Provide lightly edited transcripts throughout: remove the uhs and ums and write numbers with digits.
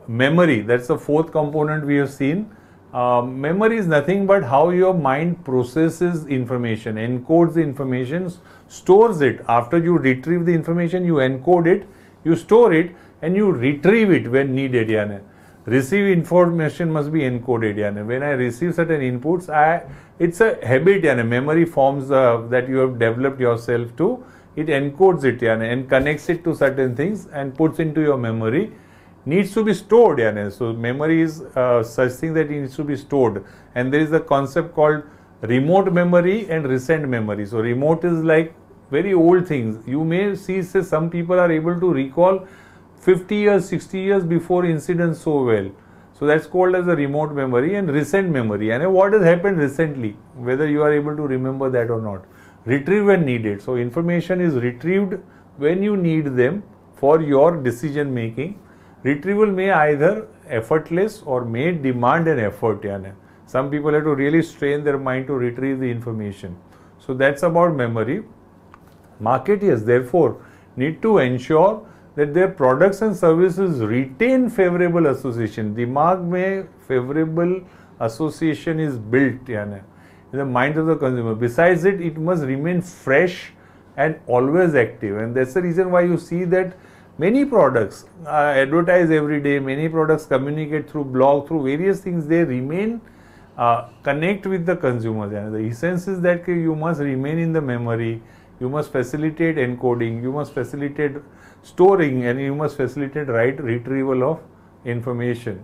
memory, that's the fourth component we have seen. Memory is nothing but how your mind processes information, encodes the information, stores it. After you retrieve the information, you encode it, you store it, and you retrieve it when needed. Yani. Receive information must be encoded. Yani. When I receive certain inputs, it's a habit. Yani. Memory forms that you have developed yourself to. It encodes it yani, and connects it to certain things and puts into your memory. Needs to be stored. Yani. So memory is such thing that it needs to be stored. And there is a concept called remote memory and recent memory. So remote is like very old things. You may see say, some people are able to recall 50 years, 60 years before incidents so well. So that's called as a remote memory and recent memory. And what has happened recently, whether you are able to remember that or not. Retrieve when needed. So information is retrieved when you need them for your decision making. Retrieval may either effortless or may demand an effort. Yani. Some people have to really strain their mind to retrieve the information. So that's about memory. Marketeers therefore need to ensure that their products and services retain favorable association. Dimag mein favorable association is built yani, in the mind of the consumer. Besides it, it must remain fresh and always active. And that's the reason why you see that many products advertise every day, many products communicate through blog, through various things, they remain, connect with the consumers. And the essence is that you must remain in the memory, you must facilitate encoding, you must facilitate storing, and you must facilitate right retrieval of information.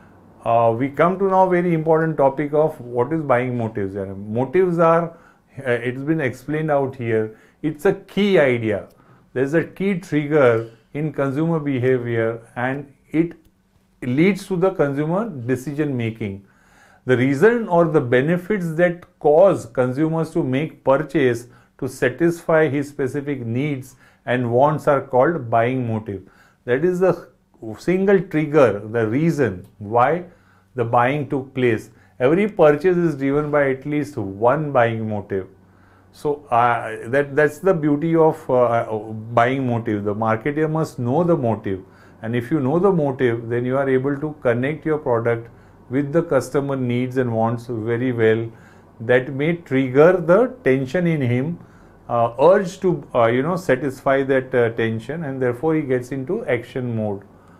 We come to now very important topic of what is buying motives. Motives are, it's been explained out here, it's a key idea. There's a key trigger in consumer behavior and it leads to the consumer decision making. The reason or the benefits that cause consumers to make purchase to satisfy his specific needs and wants are called buying motive. That is the single trigger, the reason why the buying took place. Every purchase is driven by at least one buying motive. So that's the beauty of buying motive. The marketer must know the motive, and if you know the motive, then you are able to connect your product with the customer needs and wants very well. That may trigger the tension in him, urge to satisfy that tension, and therefore he gets into action mode.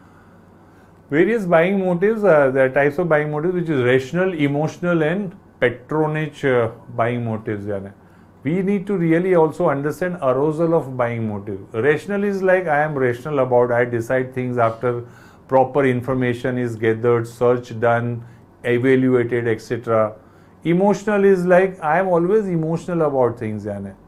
Various buying motives, there are types of buying motives, which is rational, emotional, and patronage buying motives. We need to really also understand arousal of buying motive. Rational is like I am rational about, I decide things after proper information is gathered, search done, evaluated, etc. Emotional is like I am always emotional about things.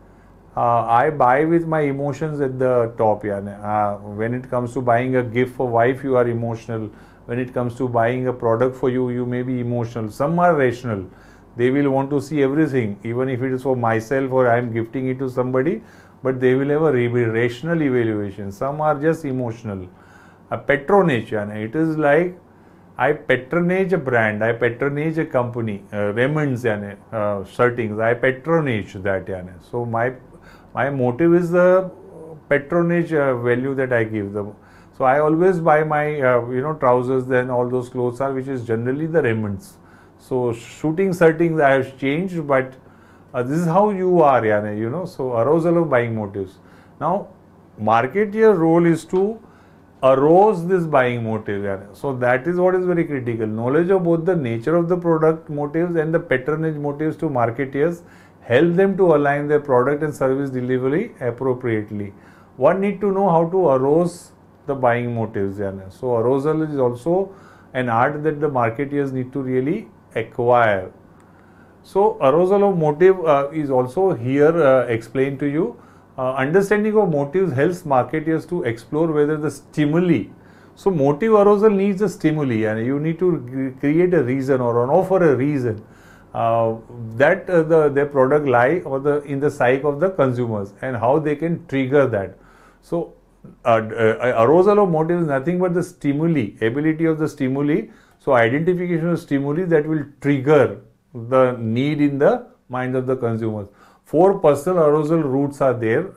I buy with my emotions at the top. When it comes to buying a gift for wife, you are emotional. When it comes to buying a product for you, you may be emotional. Some are rational. They will want to see everything, even if it is for myself or I am gifting it to somebody, but they will have a rational evaluation. Some are just emotional. A patronage, it is like I patronage a brand, I patronage a company, Raymond's shirtings, I patronage that. So my motive is the patronage value that I give them. So I always buy my trousers, then all those clothes are, which is generally the Raymond's. So shooting settings I have changed, but this is how you are, so arousal of buying motives. Now, marketeer role is to arouse this buying motive. So that is what is very critical. Knowledge of both the nature of the product motives and the patronage motives to marketeers help them to align their product and service delivery appropriately. One need to know how to arouse the buying motives. So arousal is also an art that the marketeers need to really acquire. So arousal of motive is also here explained to you. Understanding of motives helps marketeers to explore whether the stimuli. So motive arousal needs a stimuli, and you need to create a reason or offer a reason that their product lie or in the psyche of the consumers and how they can trigger that. So arousal of motive is nothing but the stimuli, ability of the stimuli. So identification of stimuli that will trigger the need in the minds of the consumers. 4 personal arousal routes are there,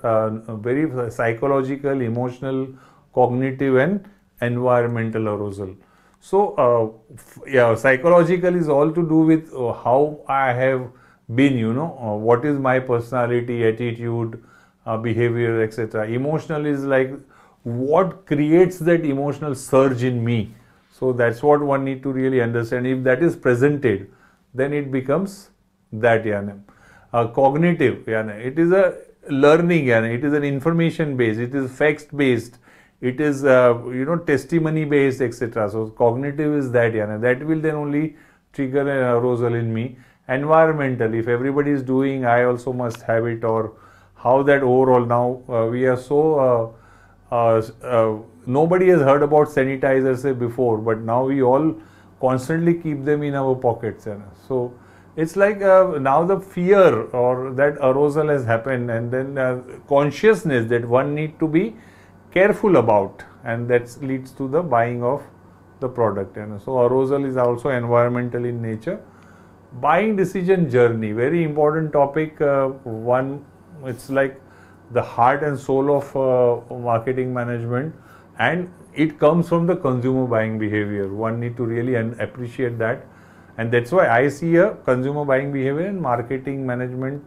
very psychological, emotional, cognitive and environmental arousal. So yeah, psychological is all to do with how I have been, what is my personality, attitude, behavior, etc. Emotional is like what creates that emotional surge in me. So that's what one need to really understand. If that is presented, then it becomes that, cognitive, it is a learning, it is an information based, it is facts based, it is testimony based, etc. So cognitive is that, that will then only trigger an arousal in me. Environmental, if everybody is doing, I also must have it, or how that overall now we are so nobody has heard about sanitizers before, but now we all constantly keep them in our pockets. So it's like now the fear or that arousal has happened, and then consciousness that one need to be careful about, and that leads to the buying of the product. So arousal is also environmental in nature. Buying decision journey, very important topic. One, it's like the heart and soul of marketing management, and it comes from the consumer buying behavior. One need to really appreciate that, and that's why I see a consumer buying behavior and marketing management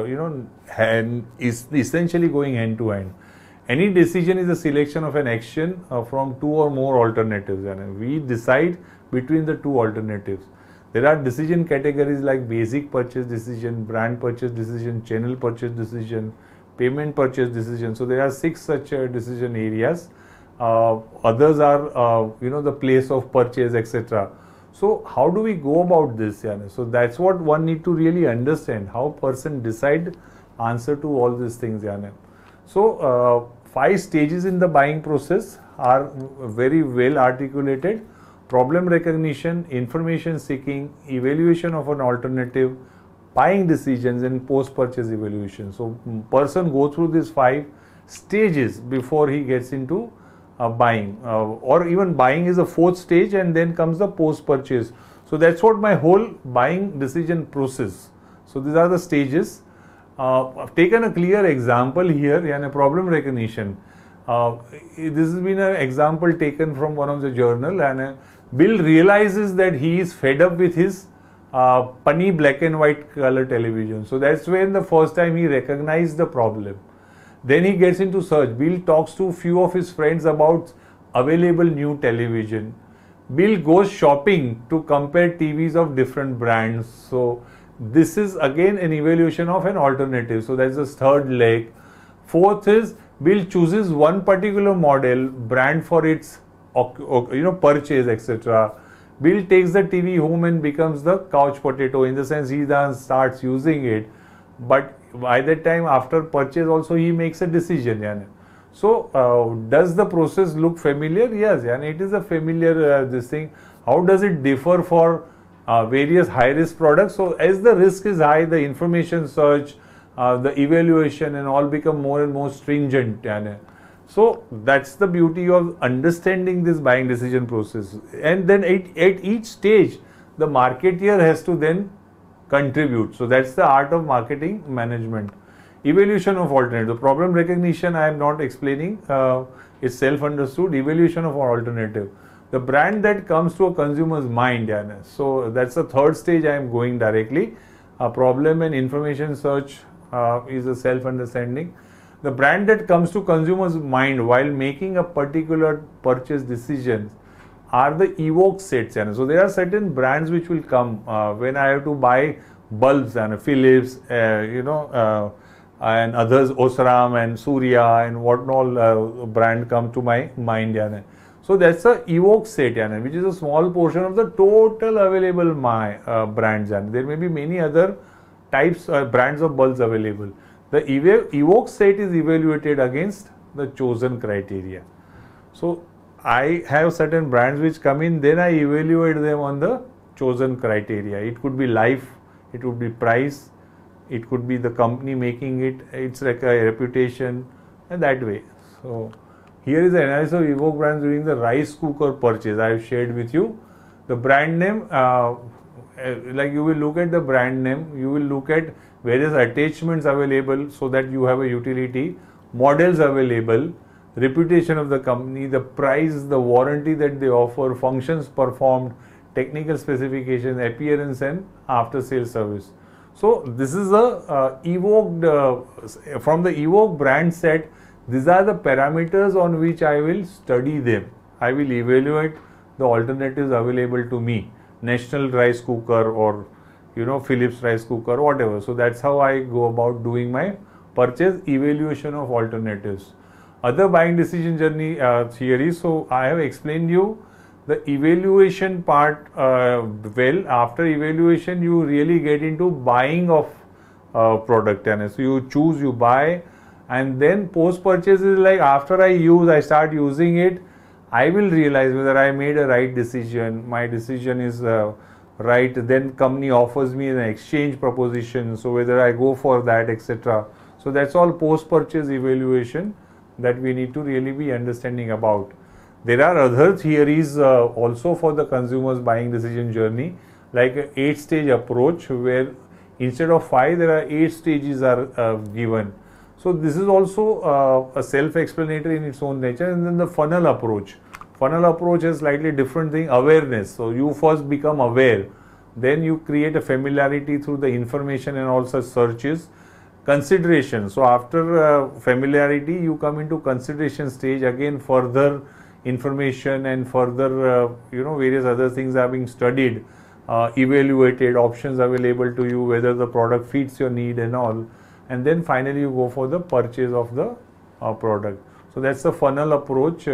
is essentially going hand to hand. Any decision is a selection of an action from two or more alternatives, and we decide between the two alternatives. There are decision categories like basic purchase decision, brand purchase decision, channel purchase decision, payment purchase decision. So there are 6 such decision areas. Others are the place of purchase, etc. So how do we go about this? So that's what one need to really understand, how person decide answer to all these things. So 5 stages in the buying process are very well articulated: problem recognition, information seeking, evaluation of an alternative, buying decisions, and post-purchase evaluation. So person go through these 5 stages before he gets into buying, or even buying is a 4th stage, and then comes the post-purchase. So that's what my whole buying decision process. So these are the stages. I've taken a clear example here, problem recognition. This has been an example taken from one of the journal, and Bill realizes that he is fed up with his punny black and white color television. So that's when the first time he recognized the problem. Then he gets into search. Bill talks to few of his friends about available new television. Bill goes shopping to compare TVs of different brands. So this is again an evaluation of an alternative. So that's the 3rd leg. 4th is Bill chooses one particular model, brand for its purchase, etc. Bill takes the TV home and becomes the couch potato, in the sense he then starts using it, but by that time after purchase also he makes a decision. So does the process look familiar? Yes, it is a familiar this thing. How does it differ for various high risk products? So as the risk is high, the information search, the evaluation and all become more and more stringent. So that's the beauty of understanding this buying decision process. And then at each stage, the marketeer has to then contribute. So that's the art of marketing management. Evaluation of alternative. The problem recognition I am not explaining. It's self-understood. Evaluation of alternative. The brand that comes to a consumer's mind. So that's the 3rd stage I am going directly. Problem and information search is a self-understanding. The brand that comes to consumer's mind while making a particular purchase decision are the evoke sets. So there are certain brands which will come when I have to buy bulbs, Philips, and others, Osram and Surya and what all brand come to my mind. So that's a evoke set, which is a small portion of the total available brands. There may be many other types brands of bulbs available. The evoke set is evaluated against the chosen criteria. So I have certain brands which come in, then I evaluate them on the chosen criteria. It could be life, it would be price, it could be the company making it, it's like a reputation, and that way. So here is the analysis of evoke brands during the rice cooker purchase. I have shared with you the brand name. Like you will look at the brand name, you will look at various attachments available so that you have a utility, models available, reputation of the company, the price, the warranty that they offer, functions performed, technical specifications, appearance, and after sales service. So this is a evoked from the evoked brand set. These are the parameters on which I will study them. I will evaluate the alternatives available to me, National rice cooker or Philips rice cooker, whatever. So that's how I go about doing my purchase evaluation of alternatives. Other buying decision journey theory. So I have explained you the evaluation part well. After evaluation, you really get into buying of product, and so you choose, you buy, and then post purchase is like after I start using it, I will realize whether I made a right decision, my decision is right. Then company offers me an exchange proposition, so whether I go for that, etc. So that's all post purchase evaluation that we need to really be understanding about. There are other theories also for the consumer's buying decision journey, like an 8-stage approach, where instead of 5 there are 8 stages are given. So this is also a self-explanatory in its own nature. And then the funnel approach. Funnel approach is slightly different thing, awareness. So you first become aware, then you create a familiarity through the information and all such searches. Consideration. So after familiarity, you come into consideration stage. Again, further information and further various other things are being studied, evaluated, options available to you, whether the product fits your need and all. And then finally you go for the purchase of the product. So that's the funnel approach.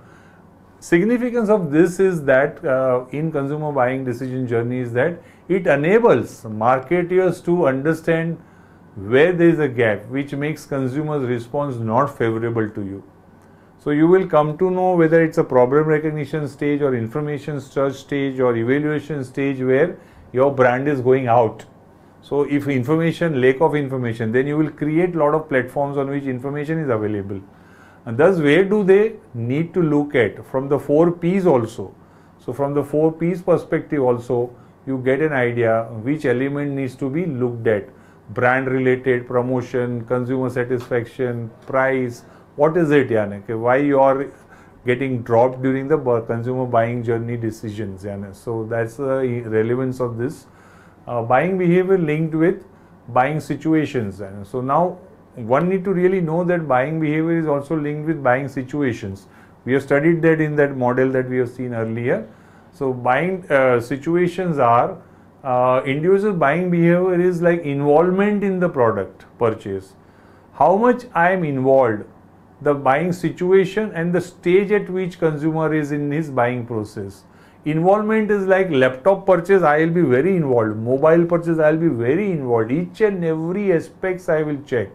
Significance of this is that in consumer buying decision journey is that it enables marketers to understand where there is a gap, which makes consumers' response not favorable to you. So you will come to know whether it's a problem recognition stage or information search stage or evaluation stage where your brand is going out. So if lack of information, then you will create a lot of platforms on which information is available. And thus, where do they need to look at? From the 4 P's also. So from the 4 P's perspective also, you get an idea which element needs to be looked at. Brand related, promotion, consumer satisfaction, price. What is it, why you are getting dropped during the consumer buying journey decisions, So that's the relevance of this. Buying behavior linked with buying situations. So now one need to really know that buying behavior is also linked with buying situations. We have studied that in that model that we have seen earlier. So buying situations are individual buying behavior is like involvement in the product purchase. How much I am involved, the buying situation and the stage at which consumer is in his buying process. Involvement is like laptop purchase, I will be very involved. Mobile purchase, I will be very involved. Each and every aspects I will check.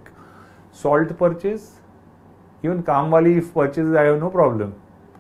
Salt purchase, even Kamwali purchases, I have no problem.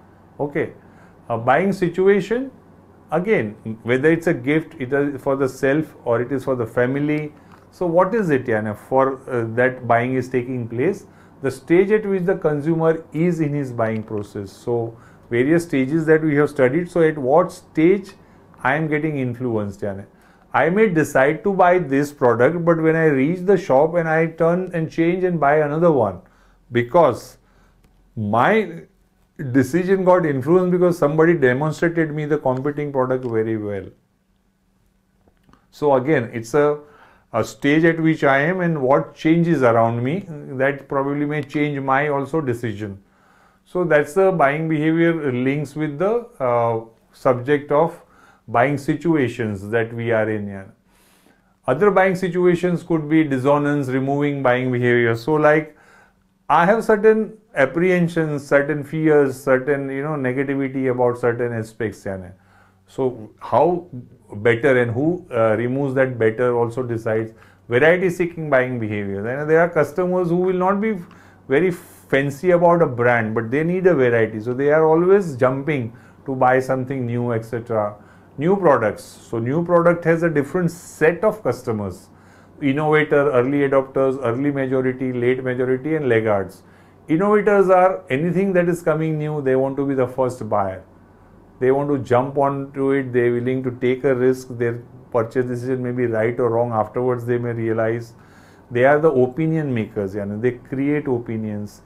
Okay. Buying situation, again, whether it's a gift, it is for the self or it is for the family. So what is it, for that buying is taking place? The stage at which the consumer is in his buying process. So various stages that we have studied. So at what stage I am getting influenced, I may decide to buy this product, but when I reach the shop and I turn and change and buy another one, because my decision got influenced because somebody demonstrated me the competing product very well. So again, it's a stage at which I am and what changes around me that probably may change my also decision. So that's the buying behavior links with the subject of buying situations that we are in here. Other buying situations could be dissonance, removing buying behavior. So like I have certain apprehensions, certain fears, certain negativity about certain aspects. So how better and who removes that better also decides. Variety seeking buying behavior. There are customers who will not be very fancy about a brand, but they need a variety. So they are always jumping to buy something new, etc. New products. So new product has a different set of customers. Innovator, early adopters, early majority, late majority, and laggards. Innovators are anything that is coming new, they want to be the first buyer. They want to jump onto it, they are willing to take a risk, their purchase decision may be right or wrong, afterwards they may realize. They are the opinion makers, they create opinions.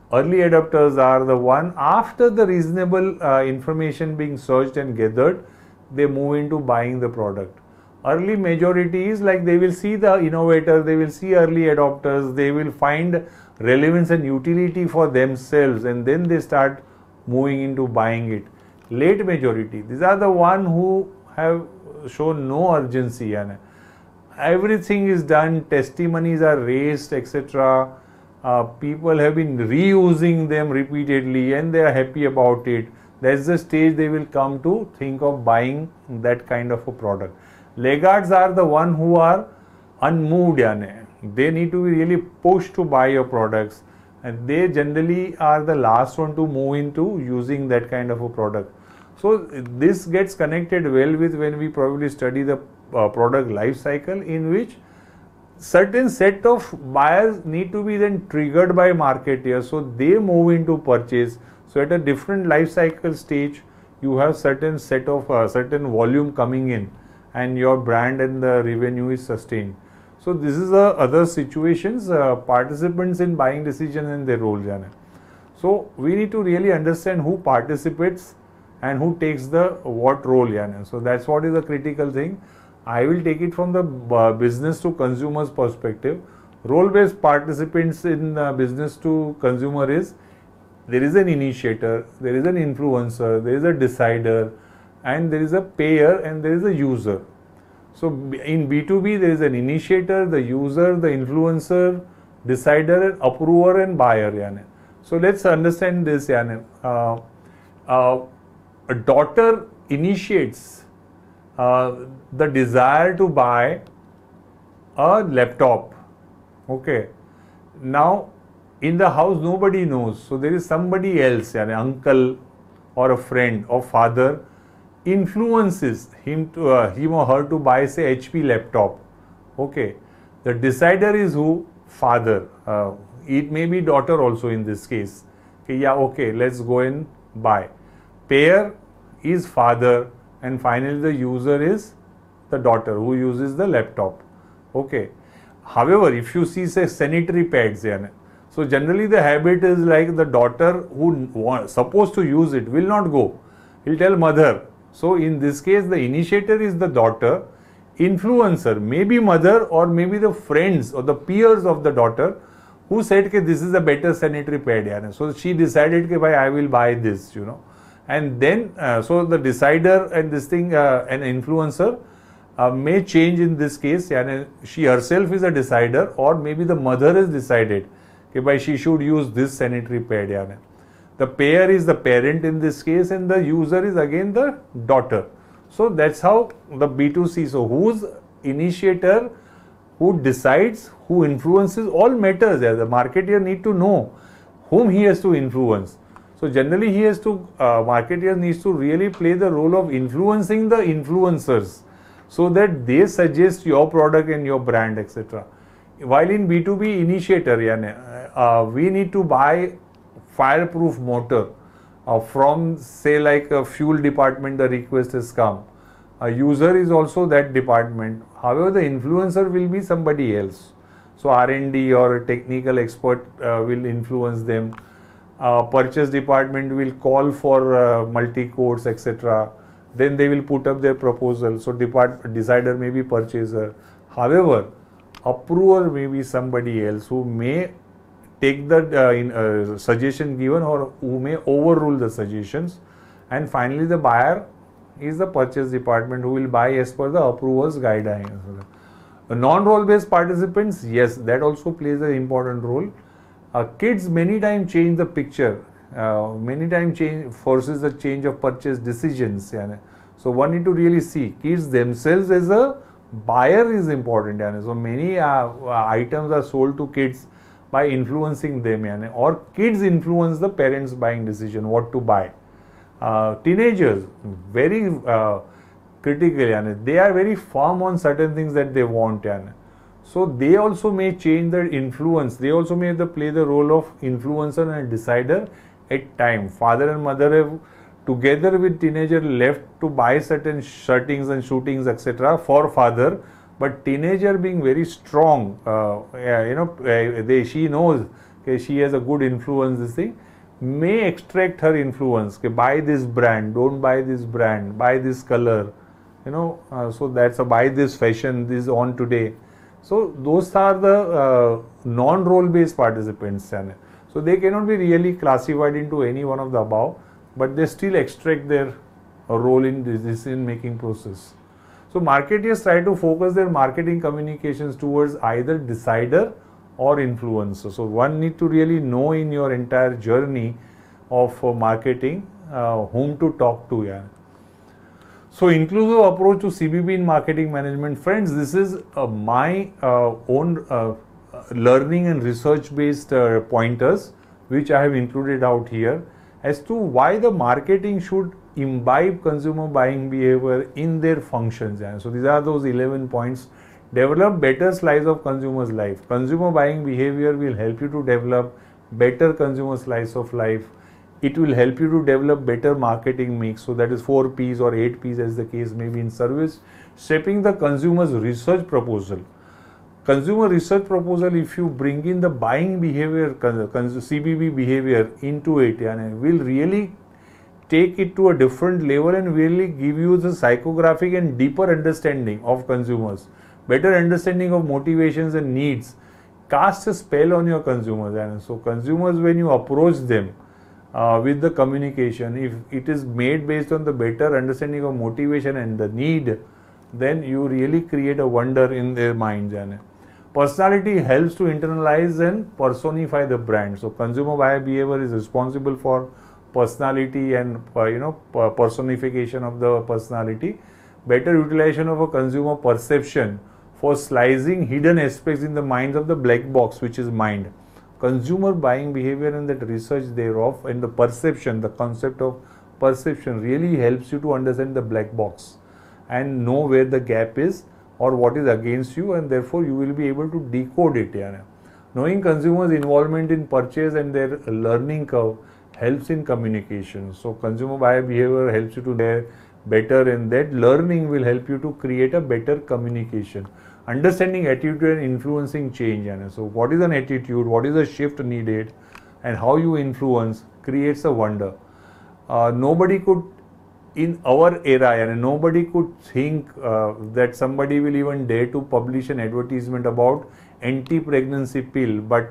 Early adopters are the one after the reasonable information being searched and gathered, they move into buying the product. Early majority is like they will see the innovator, they will see early adopters, they will find relevance and utility for themselves, and then they start moving into buying it. Late majority, these are the one who have shown no urgency, and everything is done, testimonies are raised, etc. People have been reusing them repeatedly and they are happy about it. That's the stage they will come to think of buying that kind of a product. Laggards are the one who are unmoved, they need to be really pushed to buy your products, and they generally are the last one to move into using that kind of a product. So this gets connected well with when we probably study the product life cycle, in which certain set of buyers need to be then triggered by marketeers, so they move into purchase. So at a different life cycle stage, you have certain set of certain volume coming in, and your brand and the revenue is sustained. So this is the other situations, participants in buying decision and their role. So we need to really understand who participates and who takes the what role. So that's what is the critical thing. I will take it from the business to consumers perspective. Role-based participants in business to consumer is, there is an initiator, there is an influencer, there is a decider, and there is a payer, and there is a user. So in B2B, there is an initiator, the user, the influencer, decider, approver, and buyer. So let's understand this. A daughter initiates the desire to buy a laptop. Okay. Now in the house nobody knows, so there is somebody else, an uncle or a friend or father influences him or her to buy, say, HP laptop. Okay. The decider is who? Father. It may be daughter also in this case. Okay, yeah, okay, let's go and buy. Payer is father, and finally the user is the daughter who uses the laptop. Okay. However, if you see, say, sanitary pads, so generally the habit is like the daughter who supposed to use it will not go. He'll tell mother. So in this case, the initiator is the daughter, influencer, maybe mother or maybe the friends or the peers of the daughter who said, okay, this is a better sanitary pad. So she decided, okay, I will buy this, And then, so the decider and this thing, an influencer may change in this case. She herself is a decider, or maybe the mother has decided, okay, she should use this sanitary pad. The payer is the parent in this case, and the user is again the daughter. So that's how the B2C. So who's initiator, who decides, who influences, all matters. The marketer need to know whom he has to influence. So generally he has to, marketer needs to really play the role of influencing the influencers, so that they suggest your product and your brand, etc. While in B2B initiator, we need to buy fireproof motor from, say, like a fuel department, the request has come. A user is also that department. However, the influencer will be somebody else. So R&D or a technical expert will influence them. Purchase department will call for multi-codes, etc. Then they will put up their proposal. So decider may be purchaser. However, approver may be somebody else who may take the suggestion given, or who may overrule the suggestions. And finally, the buyer is the purchase department who will buy as per the approver's guidelines. Non-role based participants, yes, that also plays an important role. Kids many times change the picture, many times forces the change of purchase decisions. So one need to really see kids themselves as a buyer is important. So many items are sold to kids by influencing them, or kids influence the parents' buying decision, what to buy. Teenagers, very critical, they are very firm on certain things that they want. So they also may change the influence, they also may play the role of influencer and decider at time. Father and mother have together with teenager left to buy certain shirtings and shootings, etc. for father. But teenager being very strong, she knows okay, she has a good influence, this thing, may extract her influence, okay, buy this brand, don't buy this brand, buy this color, so that's a buy this fashion, this on today. So those are the non-role based participants, so they cannot be really classified into any one of the above, but they still extract their role in the decision making process. So marketeers try to focus their marketing communications towards either decider or influencer. So one need to really know in your entire journey of marketing whom to talk to. Yeah. So inclusive approach to CBB in marketing management. Friends, this is my own learning and research based pointers which I have included out here as to why the marketing should imbibe consumer buying behavior in their functions. Yeah. So these are those 11 points. Develop better slice of consumer's life. Consumer buying behavior will help you to develop better consumer slice of life. It will help you to develop better marketing mix. So that is 4 P's or 8 P's as the case may be in service. Shaping the consumer's research proposal. Consumer research proposal, if you bring in the buying behavior, CBB behavior into it, and will really take it to a different level and really give you the psychographic and deeper understanding of consumers, better understanding of motivations and needs, cast a spell on your consumers. And so consumers, when you approach them with the communication, if it is made based on the better understanding of motivation and the need, then you really create a wonder in their minds. Personality helps to internalize and personify the brand. So consumer buyer behavior is responsible for personality and personification of the personality. Better utilization of a consumer perception for slicing hidden aspects in the minds of the black box, which is mind. Consumer buying behavior and that research thereof and the perception, the concept of perception really helps you to understand the black box and know where the gap is or what is against you, and therefore you will be able to decode it. Knowing consumers' involvement in purchase and their learning curve helps in communication. So consumer buyer behavior helps you to do better, and that learning will help you to create a better communication. Understanding attitude and influencing change. So what is an attitude, what is a shift needed, and how you influence creates a wonder. Nobody could, in our era, and nobody could think that somebody will even dare to publish an advertisement about anti-pregnancy pill, but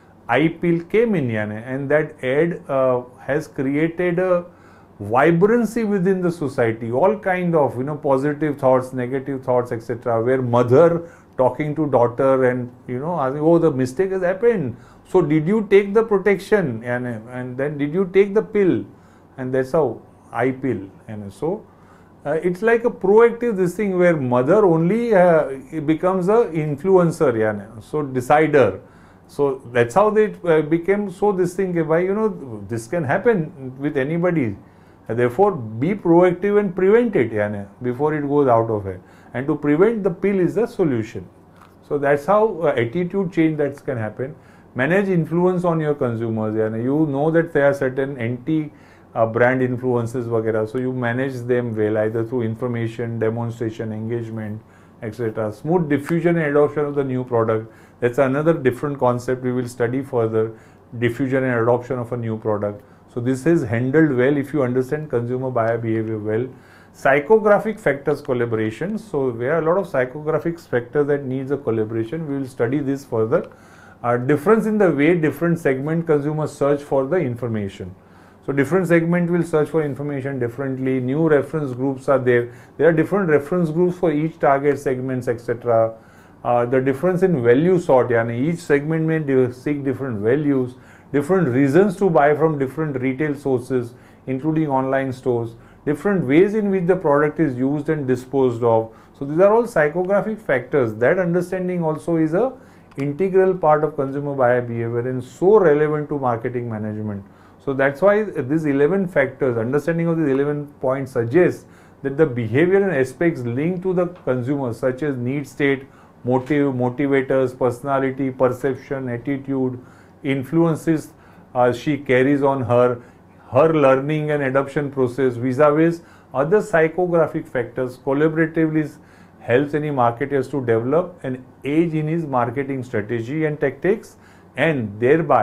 iPill came in, and that ad has created a vibrancy within the society, all kind of positive thoughts, negative thoughts, etc., where mother talking to daughter and asking, oh, the mistake has happened, so did you take the protection, and then did you take the pill, and that's how iPill. So it's like a proactive this thing where mother only becomes a influencer, so decider. So that's how they became so this thing, this can happen with anybody. Therefore, be proactive and prevent it before it goes out of it. And to prevent, the pill is the solution. So that's how attitude change that can happen. Manage influence on your consumers. You know that there are certain anti-brand influences, so you manage them well, either through information, demonstration, engagement, etc. Smooth diffusion and adoption of the new product. That's another different concept we will study further. Diffusion and adoption of a new product. So this is handled well if you understand consumer buyer behavior well. Psychographic factors collaboration. So there are a lot of psychographic factors that needs a collaboration. We will study this further. Difference in the way different segment consumers search for the information. So different segment will search for information differently. New reference groups are there. There are different reference groups for each target segments, etc. The difference in value sort. Each segment may seek different values. Different reasons to buy from different retail sources, including online stores, different ways in which the product is used and disposed of. So these are all psychographic factors. That understanding also is a integral part of consumer buyer behavior and so relevant to marketing management. So that's why these 11 factors, understanding of these 11 points suggests that the behavior and aspects linked to the consumer, such as need state, motive, motivators, personality, perception, attitude, influences she carries on her learning and adoption process vis-a-vis other psychographic factors collaboratively helps any marketers to develop an edge in his marketing strategy and tactics, and thereby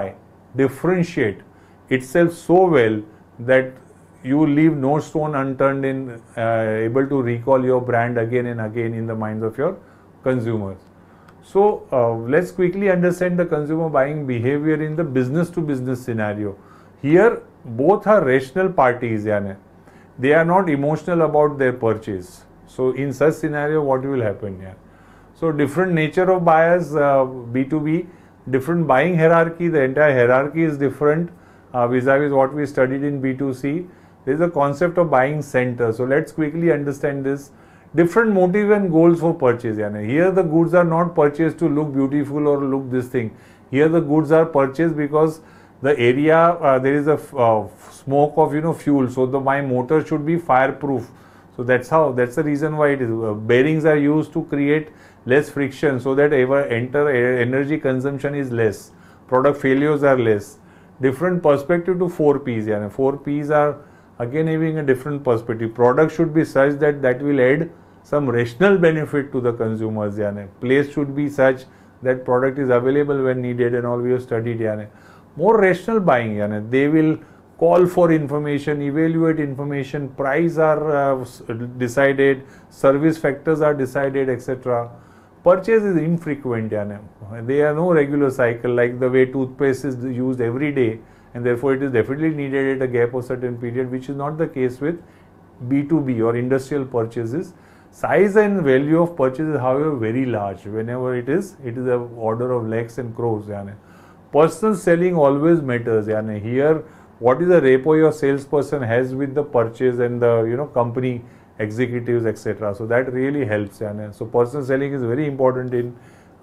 differentiate itself so well that you leave no stone unturned in able to recall your brand again and again in the minds of your consumers. So let's quickly understand the consumer buying behavior in the business to business scenario. Here both are rational parties, yani. They are not emotional about their purchase. So in such scenario, what will happen here? So different nature of buyers, B2B, different buying hierarchy, the entire hierarchy is different vis-a-vis what we studied in B2C. There is a concept of buying center. So let's quickly understand this. Different motive and goals for purchase. Yani. Here the goods are not purchased to look beautiful or look this thing. Here the goods are purchased because the area there is a smoke of fuel. So my motor should be fireproof. So that's the reason why it is. Bearings are used to create less friction so that energy consumption is less. Product failures are less. Different perspective to 4 Ps. Yani. 4 Ps are again having a different perspective. Product should be such that will add some rational benefit to the consumers. Yani. Place should be such that product is available when needed and all we have studied. Yani. More rational buying. Yani. They will call for information, evaluate information, price are decided, service factors are decided, etc. Purchase is infrequent. Yani. There are no regular cycle like the way toothpaste is used every day, and therefore it is definitely needed at a gap of certain period, which is not the case with B2B or industrial purchases. Size and value of purchase is however very large. Whenever it is a order of lakhs and crores. Yani. Personal selling always matters. Yani. Here what is the rapport your salesperson has with the purchase and the company executives, etc. So that really helps. Yani. So personal selling is very important in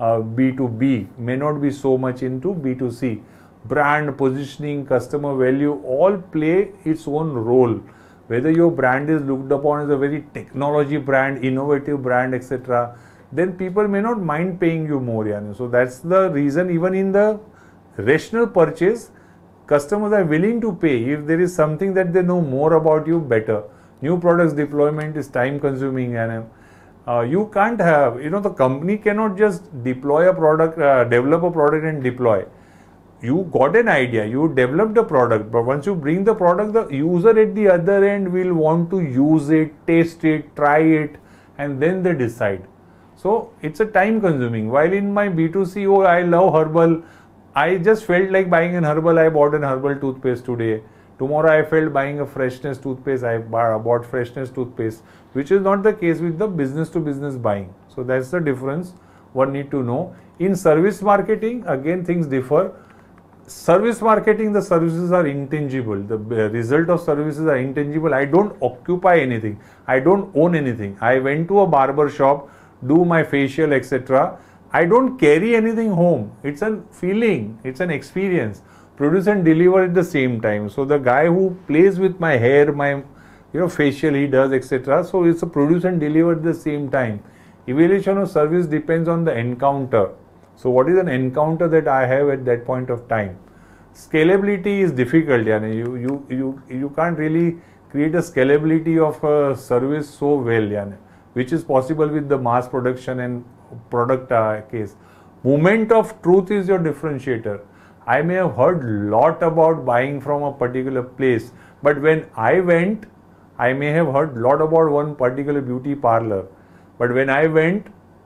B2B, may not be so much into B2C. Brand positioning, customer value all play its own role. Whether your brand is looked upon as a very technology brand, innovative brand, etc., then people may not mind paying you more. Yani. So that's the reason even in the rational purchase, customers are willing to pay if there is something that they know more about you better. New products deployment is time consuming, and you can't have, the company cannot just deploy a product, develop a product and deploy. You got an idea, you developed a product, but once you bring the product, the user at the other end will want to use it, taste it, try it, and then they decide. So it's a time consuming. While in my B2C, I love herbal, I just felt like buying an herbal, I bought an herbal toothpaste today. Tomorrow I felt buying a freshness toothpaste, I bought freshness toothpaste, which is not the case with the business to business buying. So that's the difference one need to know. In service marketing, again things differ. Service marketing, the services are intangible. The result of services are intangible. I don't occupy anything. I don't own anything. I went to a barber shop, do my facial, etc. I don't carry anything home. It's a feeling. It's an experience. Produce and deliver at the same time. So the guy who plays with my hair, my facial he does, etc. So it's a produce and deliver at the same time. Evaluation of service depends on the encounter. So what is an encounter that I have at that point of time? Scalability is difficult. Yani you can't really create a scalability of a service so well, yani, which is possible with the mass production and product case. Moment of truth is your differentiator. I may have heard lot about buying from a particular place, but when I went, I may have heard lot about one particular beauty parlor, but when I went,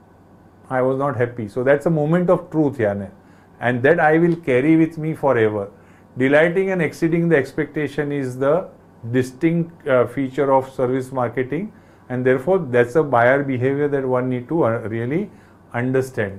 I was not happy. So that's a moment of truth, yani, and that I will carry with me forever. Delighting and exceeding the expectation is the distinct feature of service marketing, and therefore that's a buyer behavior that one need to really understand.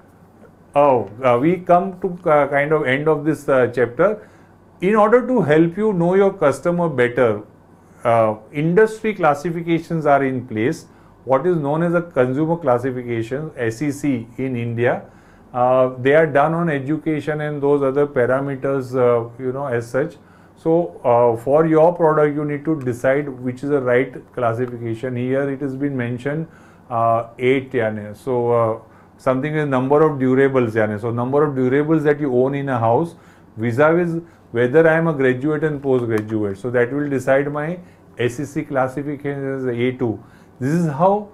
We come to kind of end of this chapter. In order to help you know your customer better, industry classifications are in place. What is known as a consumer classification, SEC in India, they are done on education and those other parameters, as such. So for your product, you need to decide which is the right classification. Here it has been mentioned 8. Yani. So something is number of durables. Yani. So number of durables that you own in a house vis-a-vis whether I am a graduate and postgraduate. So that will decide my SEC classification as A2. This is how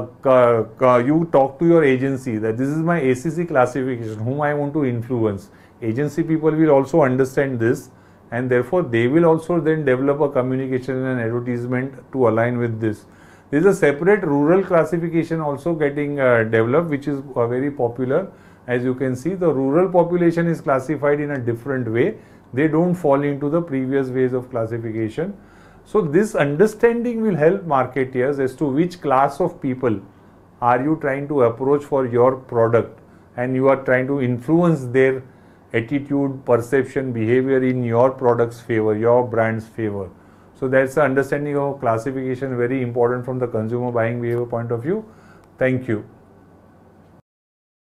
you talk to your agency that this is my ACC classification, whom I want to influence. Agency people will also understand this, and therefore they will also then develop a communication and advertisement to align with this. There is a separate rural classification also getting developed, which is very popular. As you can see, the rural population is classified in a different way. They don't fall into the previous ways of classification. So this understanding will help marketeers as to which class of people are you trying to approach for your product, and you are trying to influence their attitude, perception, behavior in your product's favor, your brand's favor. So that's the understanding of classification, very important from the consumer buying behavior point of view. Thank you.